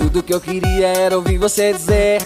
Tudo que eu queria era ouvir você dizer.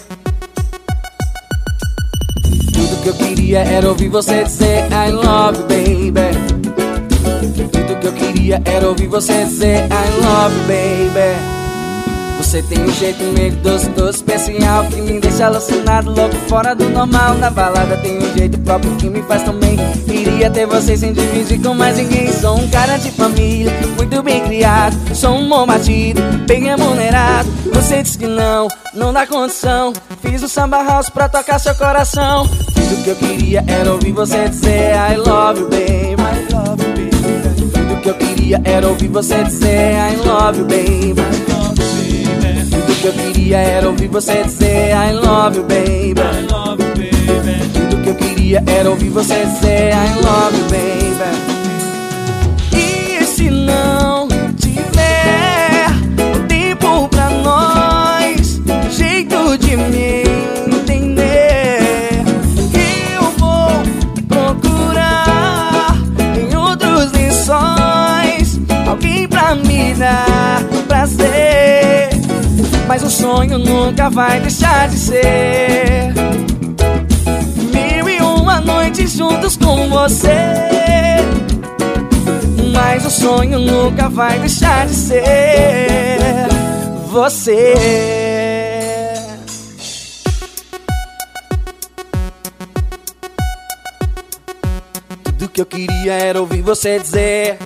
Tudo que eu queria era ouvir você dizer I love you, baby. Tudo que eu queria era ouvir você dizer I love you, baby. Você tem um jeito meio doce, doce, especial, que me deixa alucinado, louco, fora do normal. Na balada tem um jeito próprio que me faz tão bem. Queria ter você sem dividir com mais ninguém. Sou um cara de família, muito bem criado. Sou um bom batido, bem remunerado. Você disse que não dá condição. Fiz o samba house pra tocar seu coração. Tudo que eu queria era ouvir você dizer I love you, baby. I love you, baby. Tudo que eu queria era ouvir você dizer I love you, baby. Tudo que eu queria era ouvir você dizer I love you, baby. I love you, baby. Tudo que eu queria era ouvir você dizer I love you, baby. E se não tiver tempo pra nós, jeito de me entender, eu vou procurar em outros lençóis alguém pra me dar prazer. Mas o sonho nunca vai deixar de ser 1001 noites juntos com você. Mas o sonho nunca vai deixar de ser você. Tudo que eu queria era ouvir você dizer.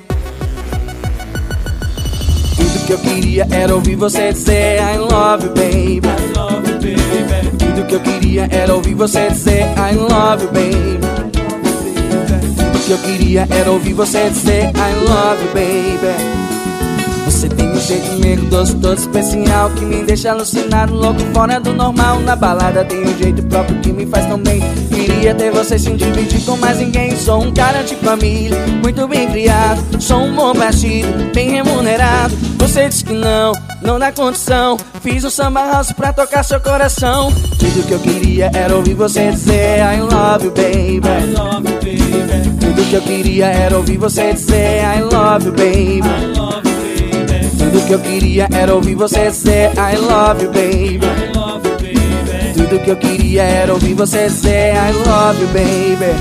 Tudo que eu queria era ouvir você dizer I love you, baby. I love you, baby. Tudo que eu queria era ouvir você dizer I love you, baby. Tudo que eu queria era ouvir você dizer I love you, baby. Você tem um jeito meio doce, todo especial, que me deixa alucinado, louco, fora do normal. Na balada tem um jeito próprio que me faz tão bem. Queria ter você sem dividir com mais ninguém. Sou um cara de família, muito bem criado. Sou um bom batido, bem remunerado. Você disse que não dá condição. Fiz o samba house pra tocar seu coração. Tudo que eu queria era ouvir você dizer I love you, baby. I love you, baby. Tudo que eu queria era ouvir você dizer I love you, baby. I love you, baby. Tudo que eu queria era ouvir você dizer I love you, baby. I love you, baby. Tudo que eu queria era ouvir você dizer I love you, baby.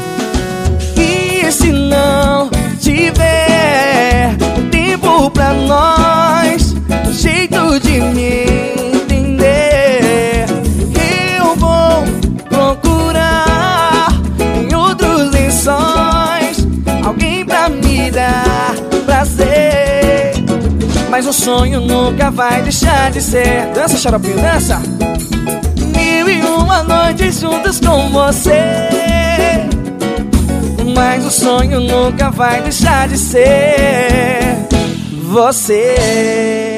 E se não tiver tempo pra nós, jeito de me entender, eu vou procurar em outros lençóis alguém pra me dar prazer. Mas o sonho nunca vai deixar de ser. Dança, xaropinho, dança. 1001 noites juntas com você. Mas o sonho nunca vai deixar de ser você.